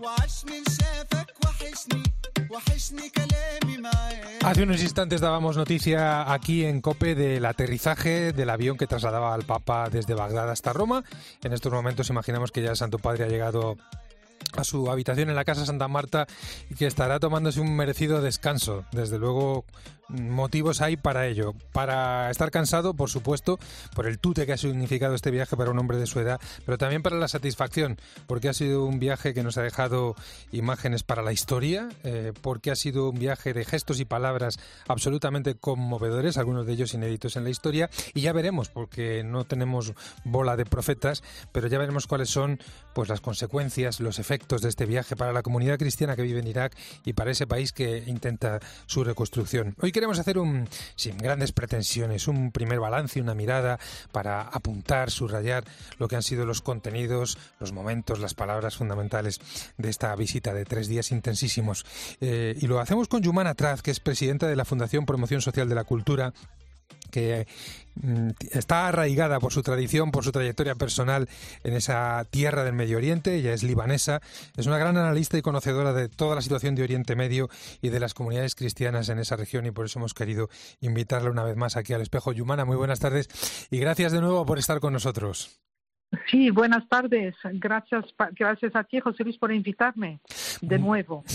Hace unos instantes dábamos noticia aquí en COPE del aterrizaje del avión que trasladaba al Papa desde Bagdad hasta Roma. En estos momentos imaginamos que ya el Santo Padre ha llegado a su habitación en la Casa Santa Marta y que estará tomándose un merecido descanso. Desde luego, motivos hay para ello. Para estar cansado, por supuesto, por el tute que ha significado este viaje para un hombre de su edad, pero también para la satisfacción, porque ha sido un viaje que nos ha dejado imágenes para la historia, porque ha sido un viaje de gestos y palabras absolutamente conmovedores, algunos de ellos inéditos en la historia, y ya veremos, porque no tenemos bola de profetas, pero ya veremos cuáles son pues las consecuencias, los efectos de este viaje para la comunidad cristiana que vive en Irak y para ese país que intenta su reconstrucción. Hoy queremos hacer sin grandes pretensiones, un primer balance, una mirada para apuntar, subrayar lo que han sido los contenidos, los momentos, las palabras fundamentales de esta visita de 3 días intensísimos. Y lo hacemos con Yumana Atraz, que es presidenta de la Fundación Promoción Social de la Cultura, que está arraigada por su tradición, por su trayectoria personal en esa tierra del Medio Oriente. Ella es libanesa, es una gran analista y conocedora de toda la situación de Oriente Medio y de las comunidades cristianas en esa región, y por eso hemos querido invitarla una vez más aquí al Espejo. Yumana, muy buenas tardes y gracias de nuevo por estar con nosotros. Sí, buenas tardes. Gracias a ti, José Luis, por invitarme de nuevo.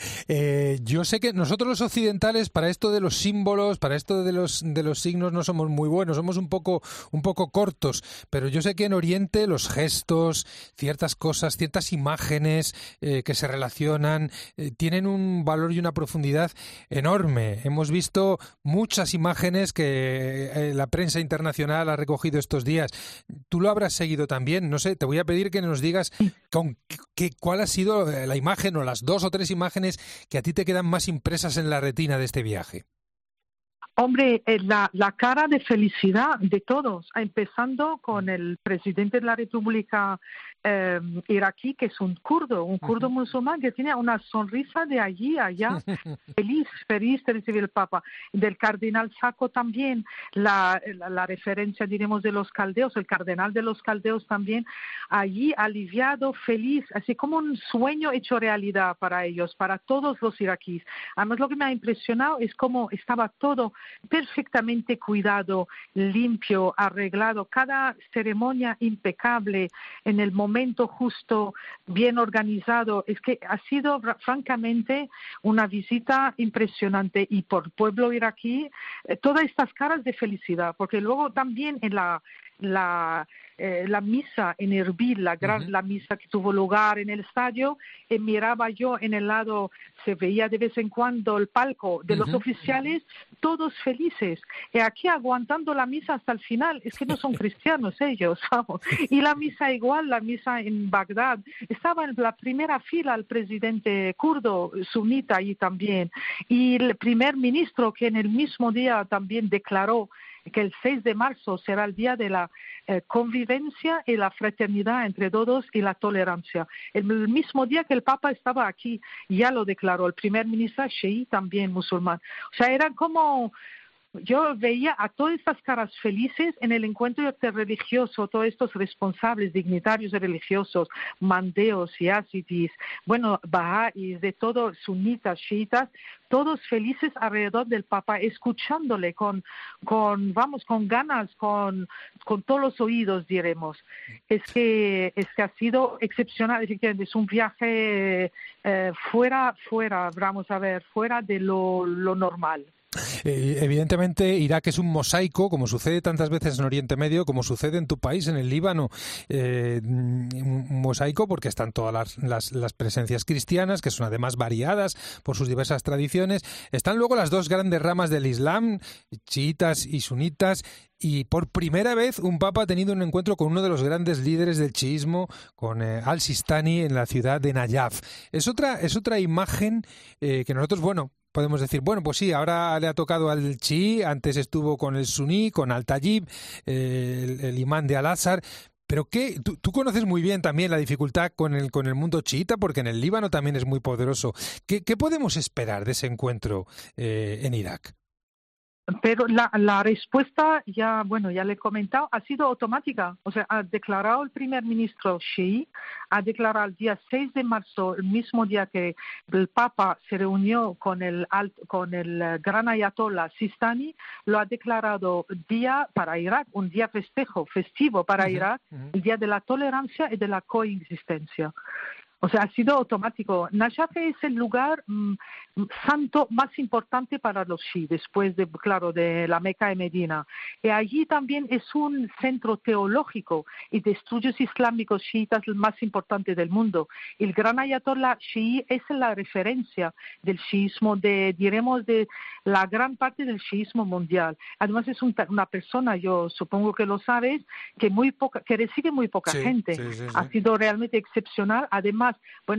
Yo sé que nosotros los occidentales para esto de los símbolos, para esto de los signos no somos muy buenos, somos un poco cortos, pero yo sé que en Oriente los gestos, ciertas cosas, ciertas imágenes que se relacionan tienen un valor y una profundidad enorme. Hemos visto muchas imágenes que la prensa internacional ha recogido estos días. Tú lo habrás seguido también, no sé, te voy a pedir que nos digas cuál ha sido la imagen o las 2 o 3 imágenes que a ti te quedan más impresas en la retina de este viaje. Hombre, la cara de felicidad de todos, empezando con el presidente de la República iraquí, que es un kurdo musulmán que tiene una sonrisa de allí a allá, feliz de recibir el Papa. Del cardenal Sacco también, la referencia, diremos, de los caldeos, el cardenal de los caldeos también, allí aliviado, feliz, así como un sueño hecho realidad para ellos, para todos los iraquíes. Además, lo que me ha impresionado es cómo estaba todo perfectamente cuidado, limpio, arreglado, cada ceremonia impecable, en el momento justo, bien organizado. Es que ha sido francamente una visita impresionante, y por pueblo iraquí todas estas caras de felicidad, porque luego también en la misa en Erbil, la misa que tuvo lugar en el estadio, miraba yo en el lado, se veía de vez en cuando el palco de los oficiales, todos felices, y aquí aguantando la misa hasta el final. Es que no son cristianos ellos, vamos. Y la misa igual, la misa en Bagdad, estaba en la primera fila el presidente kurdo sunita allí también, y el primer ministro, que en el mismo día también declaró que el 6 de marzo será el día de la convivencia y la fraternidad entre todos y la tolerancia. El mismo día que el Papa estaba aquí, ya lo declaró el primer ministro Sheí, también musulmán. O sea, era como... Yo veía a todas estas caras felices en el encuentro religioso, todos estos responsables, dignitarios religiosos, mandeos, yazidis, bahá'ís, de todo, sunitas, chiitas, todos felices alrededor del Papa, escuchándole con ganas, con todos los oídos, diremos. Es que ha sido excepcional, efectivamente, es un viaje fuera de lo normal. Evidentemente Irak es un mosaico, como sucede tantas veces en Oriente Medio, como sucede en tu país, en el Líbano, un mosaico porque están todas las presencias cristianas, que son además variadas por sus diversas tradiciones. Están luego las 2 grandes ramas del Islam, chiitas y sunitas, y por primera vez un papa ha tenido un encuentro con uno de los grandes líderes del chiismo, con al-Sistani, en la ciudad de Nayaf. Es otra imagen que nosotros, podemos decir, pues sí, ahora le ha tocado al chií, antes estuvo con el suní, con al-Tayyib, el imán de Al-Azhar. Pero tú conoces muy bien también la dificultad con el mundo chiita, porque en el Líbano también es muy poderoso. ¿Qué podemos esperar de ese encuentro en Irak? Pero la respuesta, ya le he comentado, ha sido automática. O sea, ha declarado el primer ministro Xi, ha declarado el día 6 de marzo, el mismo día que el Papa se reunió con el gran ayatollah Sistani, lo ha declarado día para Irak, un día festivo para Irak, el día de la tolerancia y de la coexistencia. O sea, ha sido automático. Najaf es el lugar santo más importante para los chiíes, después de la Meca y Medina. Y allí también es un centro teológico y de estudios islámicos chiitas el más importante del mundo. El gran ayatollah chií es la referencia del chiismo, de la gran parte del chiismo mundial. Además es una persona, yo supongo que lo sabes, que recibe muy poca gente. Sí. Ha sido realmente excepcional. Además,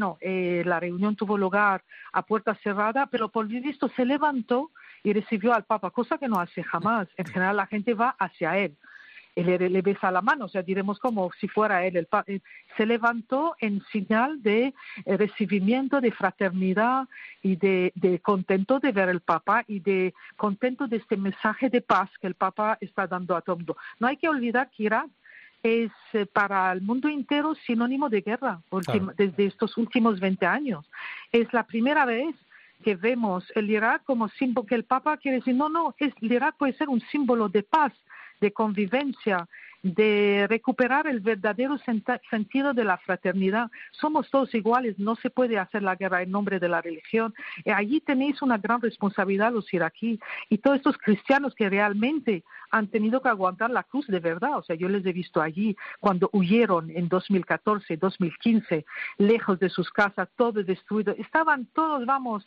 la reunión tuvo lugar a puerta cerrada, pero por lo visto se levantó y recibió al Papa, cosa que no hace jamás. En general la gente va hacia él. Le besa la mano, o sea, diremos como si fuera él. Se levantó en señal de recibimiento, de fraternidad y de contento de ver el Papa y de contento de este mensaje de paz que el Papa está dando a todo el mundo. No hay que olvidar que Irak es para el mundo entero sinónimo de guerra desde estos últimos 20 años. Es la primera vez que vemos el Irak como símbolo, que el Papa quiere decir, el Irak puede ser un símbolo de paz, de convivencia, de recuperar el verdadero sentido de la fraternidad. Somos todos iguales, no se puede hacer la guerra en nombre de la religión. Y allí tenéis una gran responsabilidad los iraquíes y todos estos cristianos que realmente han tenido que aguantar la cruz de verdad. O sea, yo les he visto allí cuando huyeron en 2014, 2015, lejos de sus casas, todo destruido. Estaban todos,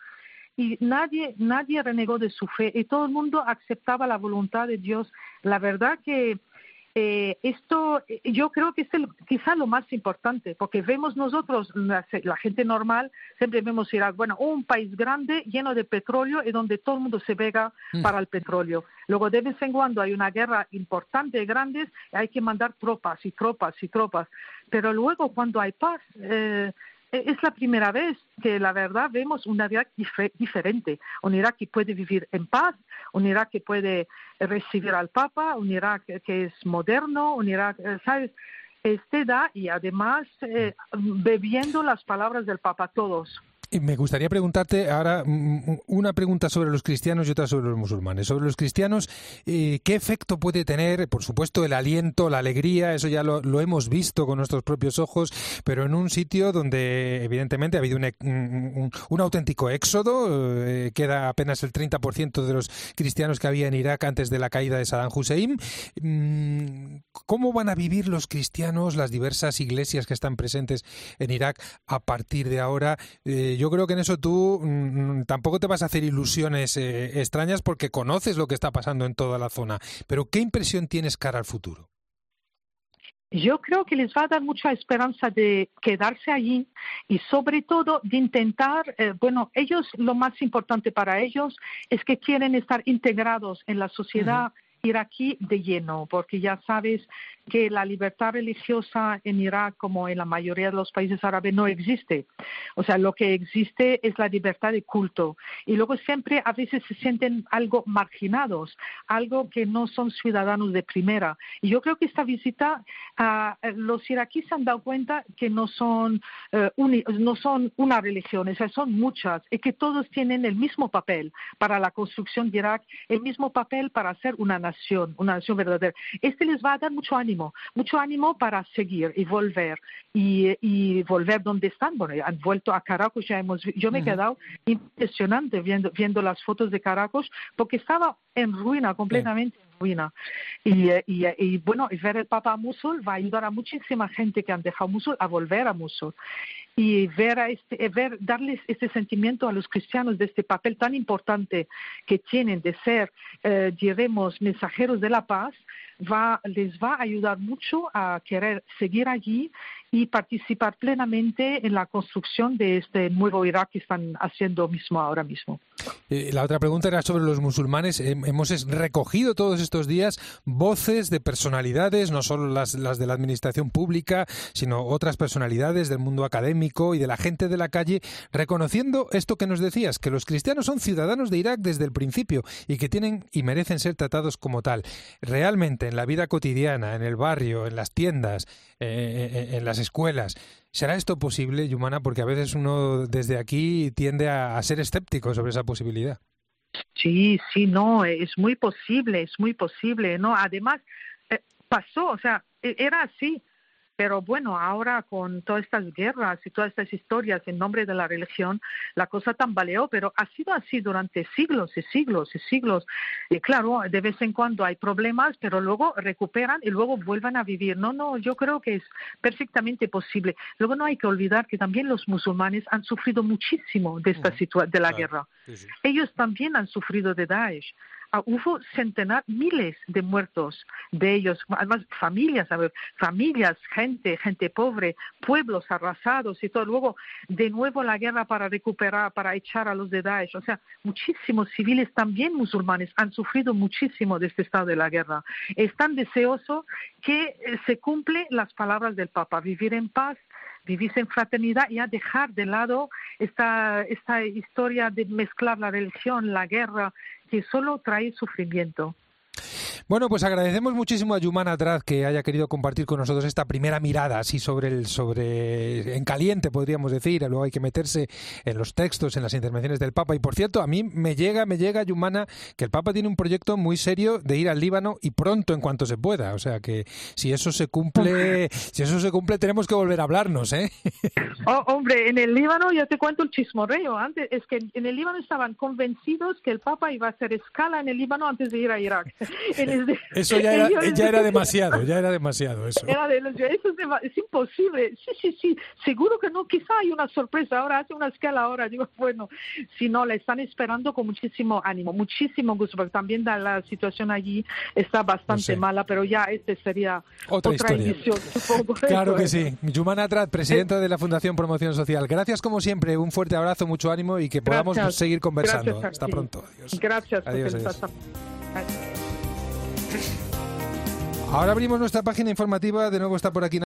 y nadie renegó de su fe y todo el mundo aceptaba la voluntad de Dios. La verdad que esto yo creo que es quizá lo más importante, porque vemos nosotros, la gente normal, siempre vemos Irak, un país grande lleno de petróleo y donde todo el mundo se pega para el petróleo. Luego de vez en cuando hay una guerra importante, grande, y hay que mandar tropas y tropas y tropas. Pero luego cuando hay paz, es la primera vez que la verdad vemos un Irak diferente, un Irak que puede vivir en paz, un Irak que puede recibir al Papa, un Irak que es moderno, un Irak, ¿sabes? Y además bebiendo las palabras del Papa todos. Y me gustaría preguntarte ahora una pregunta sobre los cristianos y otra sobre los musulmanes. Sobre los cristianos, ¿qué efecto puede tener? Por supuesto, el aliento, la alegría, eso ya lo hemos visto con nuestros propios ojos, pero en un sitio donde evidentemente ha habido un auténtico éxodo, queda apenas el 30% de los cristianos que había en Irak antes de la caída de Saddam Hussein. ¿Cómo van a vivir los cristianos, las diversas iglesias que están presentes en Irak a partir de ahora? Yo creo que en eso tú tampoco te vas a hacer ilusiones extrañas porque conoces lo que está pasando en toda la zona. Pero ¿qué impresión tienes cara al futuro? Yo creo que les va a dar mucha esperanza de quedarse allí y sobre todo de intentar, ellos, lo más importante para ellos es que quieren estar integrados en la sociedad iraquí de lleno, porque ya sabes que la libertad religiosa en Irak, como en la mayoría de los países árabes, no existe. O sea, lo que existe es la libertad de culto. Y luego siempre a veces se sienten algo marginados, algo que no son ciudadanos de primera. Y yo creo que esta visita, los iraquíes se han dado cuenta que no son una religión, o sea, son muchas, y que todos tienen el mismo papel para la construcción de Irak, el mismo papel para ser una nación verdadera. Les va a dar mucho ánimo para seguir y volver donde están. Han vuelto a Caracas, yo me he quedado impresionante viendo las fotos de Caracas, porque estaba en ruina, completamente en ruina. Y ver el Papa a Mosul va a ayudar a muchísima gente que han dejado Mosul a volver a Mosul. Y darles este sentimiento a los cristianos de este papel tan importante que tienen de ser, diremos, mensajeros de la paz, les va a ayudar mucho a querer seguir allí y participar plenamente en la construcción de este nuevo Irak que están haciendo ahora mismo. La otra pregunta era sobre los musulmanes. Hemos recogido todos estos días voces de personalidades, no solo las de la administración pública, sino otras personalidades del mundo académico y de la gente de la calle, reconociendo esto que nos decías, que los cristianos son ciudadanos de Irak desde el principio y que tienen y merecen ser tratados como tal. Realmente, en la vida cotidiana, en el barrio, en las tiendas, en las escuelas, ¿será esto posible, Yumana? Porque a veces uno desde aquí tiende a ser escéptico sobre esa posibilidad. Sí, no, es muy posible, ¿no? Además, pasó, o sea, era así. Pero bueno, ahora con todas estas guerras y todas estas historias en nombre de la religión, la cosa tambaleó, pero ha sido así durante siglos y siglos y siglos. Y claro, de vez en cuando hay problemas, pero luego recuperan y luego vuelven a vivir. No, yo creo que es perfectamente posible. Luego no hay que olvidar que también los musulmanes han sufrido muchísimo de esta situación, de la guerra. Sí. Ellos también han sufrido de Daesh. Hubo miles de muertos de ellos, además familias, gente pobre, pueblos arrasados y todo. Luego, de nuevo la guerra para recuperar, para echar a los de Daesh. O sea, muchísimos civiles también musulmanes han sufrido muchísimo de este estado de la guerra. Es tan deseoso que se cumplen las palabras del Papa, vivir en paz, vivir en fraternidad y a dejar de lado esta historia de mezclar la religión, la guerra, que solo trae sufrimiento. Bueno, pues agradecemos muchísimo a Yumana Atraz que haya querido compartir con nosotros esta primera mirada así en caliente, podríamos decir. Luego hay que meterse en los textos, en las intervenciones del Papa. Y por cierto, a mí me llega, Yumana, que el Papa tiene un proyecto muy serio de ir al Líbano y pronto, en cuanto se pueda. O sea que si eso se cumple, tenemos que volver a hablarnos, ¿eh? Oh, hombre, en el Líbano, yo te cuento el chismorreo. Antes es que en el Líbano estaban convencidos que el Papa iba a hacer escala en el Líbano antes de ir a Irak. Eso ya era demasiado eso. Es imposible. Sí, seguro que no, quizá hay una sorpresa, ahora hace una escala ahora, digo, bueno, si no, le están esperando con muchísimo ánimo, muchísimo gusto, porque también la situación allí está bastante mala, pero ya sería otra emisión, supongo. Claro que sí. Yumana Atraz, presidenta de la Fundación Promoción Social. Gracias como siempre, un fuerte abrazo, mucho ánimo y que podamos seguir conversando. Hasta pronto. Adiós. Gracias. Adiós. Ahora abrimos nuestra página informativa, de nuevo está por aquí